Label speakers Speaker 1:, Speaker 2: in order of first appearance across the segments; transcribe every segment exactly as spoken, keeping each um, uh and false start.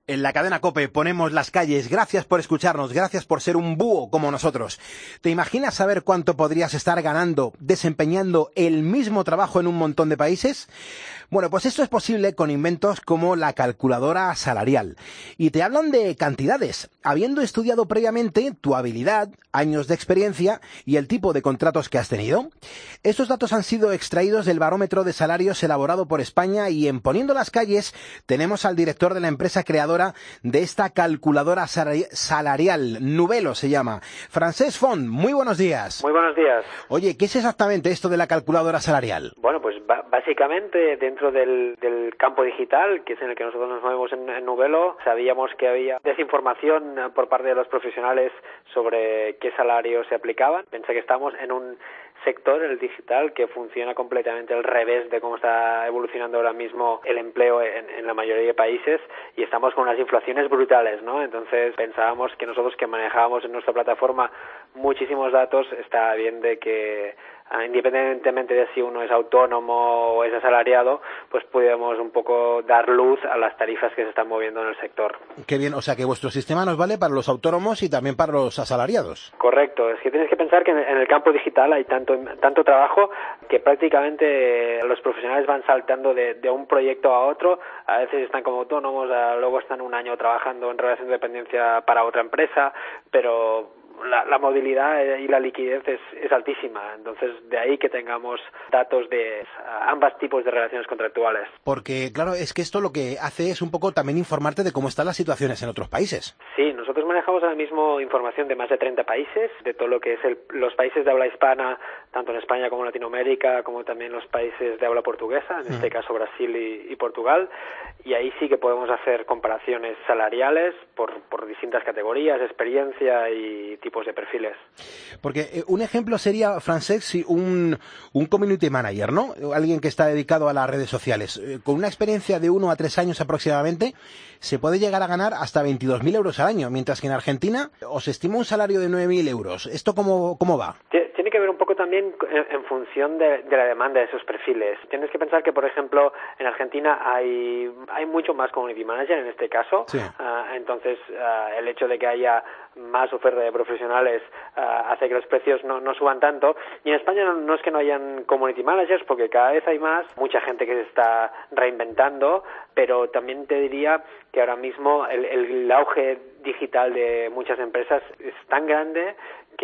Speaker 1: En la cadena COPE ponemos las calles. Gracias por escucharnos, gracias por ser un búho como nosotros. ¿Te imaginas saber cuánto podrías estar ganando desempeñando el mismo trabajo en un montón de países? Bueno, pues esto es posible con inventos como la calculadora salarial. Y te hablan de cantidades, habiendo estudiado previamente tu habilidad, años de experiencia y el tipo de contratos que has tenido. Estos datos han sido extraídos del barómetro de salarios elaborado por España y en Poniendo las Calles tenemos al director de la empresa creadora de esta calculadora salarial, Nubelo se llama. Francesc Font, muy buenos días.
Speaker 2: Muy buenos días.
Speaker 1: Oye, ¿qué es exactamente esto de la calculadora salarial?
Speaker 2: Bueno, pues básicamente dentro del, del campo digital, que es en el que nosotros nos movemos en, en Nubelo, sabíamos que había desinformación por parte de los profesionales sobre qué salarios se aplicaban. Pensé que estamos en un sector, el digital, que funciona completamente al revés de cómo está evolucionando ahora mismo el empleo en, en la mayoría de países, y estamos con unas inflaciones brutales, ¿no? Entonces pensábamos que nosotros, que manejábamos en nuestra plataforma muchísimos datos, está bien de que independientemente de si uno es autónomo o es asalariado, pues podemos un poco dar luz a las tarifas que se están moviendo en el sector.
Speaker 1: Qué bien, o sea que vuestro sistema nos vale para los autónomos y también para los asalariados.
Speaker 2: Correcto, es que tienes que pensar que en el campo digital hay tanto tanto trabajo que prácticamente los profesionales van saltando de, de un proyecto a otro. A veces están como autónomos, luego están un año trabajando en relación de dependencia para otra empresa, pero La, la movilidad y la liquidez es, es altísima, entonces de ahí que tengamos datos de ambos tipos de relaciones contractuales.
Speaker 1: Porque claro, es que esto lo que hace es un poco también informarte de cómo están las situaciones en otros países.
Speaker 2: Sí, nosotros manejamos ahora mismo información de más de treinta países, de todo lo que es el, los países de habla hispana, tanto en España como en Latinoamérica, como también los países de habla portuguesa, en mm. este caso Brasil y, y Portugal, y ahí sí que podemos hacer comparaciones salariales por, por distintas categorías, experiencia y tipos de perfiles.
Speaker 1: Porque eh, un ejemplo sería, Francesc, si un, un community manager, ¿no? Alguien que está dedicado a las redes sociales, eh, con una experiencia de uno a tres años aproximadamente, se puede llegar a ganar hasta veintidós mil euros al año, mientras que en Argentina os estima un salario de nueve mil euros. ¿Esto cómo, cómo va?
Speaker 2: Tiene que ver un poco también en, en función de, de la demanda de esos perfiles. Tienes que pensar que, por ejemplo, en Argentina hay hay mucho más community manager en este caso. Sí. Uh, entonces, uh, el hecho de que haya más oferta de profesionales uh, hace que los precios no, no suban tanto. Y en España no, no es que no hayan community managers, porque cada vez hay más, mucha gente que se está reinventando, pero también te diría que ahora mismo el, el auge digital de muchas empresas es tan grande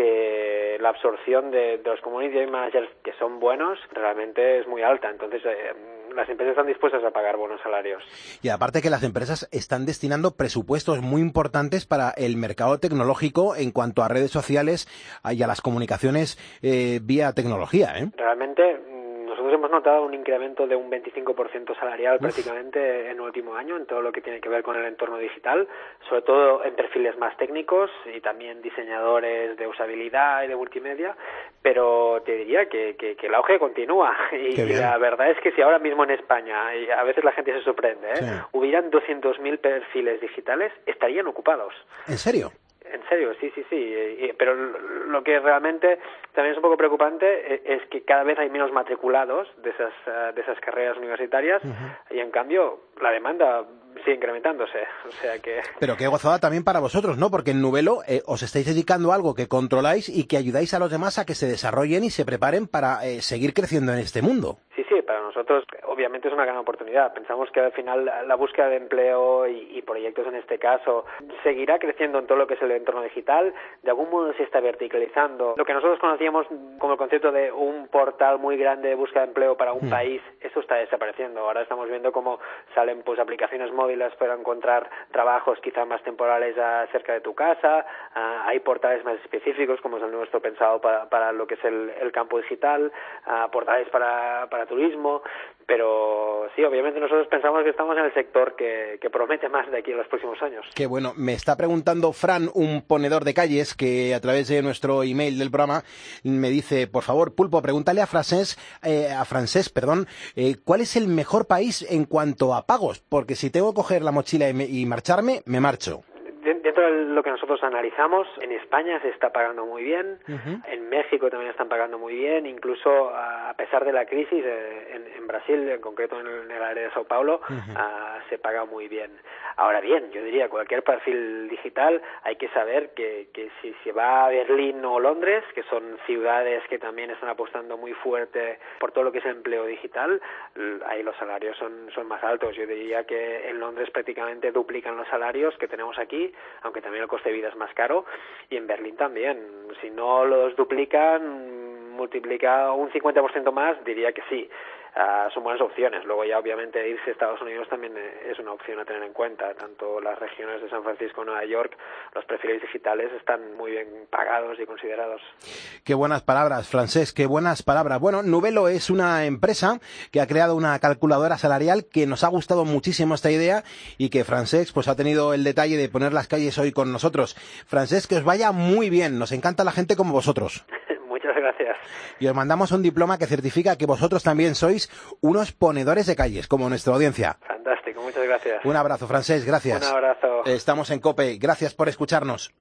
Speaker 2: que la absorción de, de los community managers que son buenos realmente es muy alta. Entonces eh, las empresas están dispuestas a pagar buenos salarios.
Speaker 1: Y aparte que las empresas están destinando presupuestos muy importantes para el mercado tecnológico en cuanto a redes sociales y a las comunicaciones eh, vía tecnología, ¿eh?
Speaker 2: Realmente nosotros hemos notado un incremento de un veinticinco por ciento salarial Uf. prácticamente en el último año en todo lo que tiene que ver con el entorno digital, sobre todo en perfiles más técnicos y también diseñadores de usabilidad y de multimedia, pero te diría que, que, que el auge continúa y, y la verdad es que si ahora mismo en España, y a veces la gente se sorprende, ¿eh? Sí. hubieran doscientos mil perfiles digitales, estarían ocupados.
Speaker 1: ¿En serio?
Speaker 2: En serio, sí, sí, sí, pero lo que realmente también es un poco preocupante es que cada vez hay menos matriculados de esas de esas carreras universitarias uh-huh. y en cambio la demanda sigue incrementándose, o sea que...
Speaker 1: Pero qué gozada también para vosotros, ¿no? Porque en Nubelo eh, os estáis dedicando a algo que controláis y que ayudáis a los demás a que se desarrollen y se preparen para eh, seguir creciendo en este mundo.
Speaker 2: Sí, sí, para nosotros obviamente es una gran oportunidad. Pensamos que al final la búsqueda de empleo y, y proyectos en este caso seguirá creciendo en todo lo que es el entorno digital. De algún modo se está verticalizando. Lo que nosotros conocíamos como el concepto de un portal muy grande de búsqueda de empleo para un mm. país, eso está desapareciendo. Ahora estamos viendo cómo salen pues aplicaciones móviles para encontrar trabajos quizá más temporales a, cerca de tu casa. Uh, hay portales más específicos como es el nuestro pensado para, para lo que es el, el campo digital, uh, portales para, para turismo, pero sí, obviamente nosotros pensamos que estamos en el sector que, que promete más de aquí en los próximos años.
Speaker 1: Qué bueno. Me está preguntando Fran, un ponedor de calles, que a través de nuestro email del programa me dice, por favor, Pulpo, pregúntale a Francesc, eh, a Francesc, perdón, eh, ¿cuál es el mejor país en cuanto a pagos? Porque si tengo que coger la mochila y, me, y marcharme, me marcho.
Speaker 2: dentro de lo que nosotros analizamos, en España se está pagando muy bien, uh-huh. en México también están pagando muy bien, incluso a pesar de la crisis, en, en Brasil, en concreto en el área de Sao Paulo, uh-huh. uh, se paga muy bien. Ahora bien, yo diría, cualquier perfil digital hay que saber que, que si se va a Berlín o Londres, que son ciudades que también están apostando muy fuerte por todo lo que es el empleo digital, ahí los salarios son, son más altos. Yo diría que en Londres prácticamente duplican los salarios que tenemos aquí, aunque también el coste de vida es más caro, y en Berlín también. Si no los duplican, multiplica un cincuenta por ciento más, diría que sí. Uh, son buenas opciones. Luego ya obviamente irse a Estados Unidos también es una opción a tener en cuenta. Tanto las regiones de San Francisco, Nueva York, los perfiles digitales están muy bien pagados y considerados.
Speaker 1: Qué buenas palabras, Francesc, qué buenas palabras. Bueno, Nubelo es una empresa que ha creado una calculadora salarial que nos ha gustado muchísimo esta idea y que Francesc pues ha tenido el detalle de poner las calles hoy con nosotros. Francesc, que os vaya muy bien. Nos encanta la gente como vosotros.
Speaker 2: Muchas gracias.
Speaker 1: Y os mandamos un diploma que certifica que vosotros también sois unos ponedores de calles, como nuestra audiencia.
Speaker 2: Fantástico, muchas gracias.
Speaker 1: Un abrazo, Francesc, gracias.
Speaker 2: Un abrazo.
Speaker 1: Estamos en COPE, gracias por escucharnos.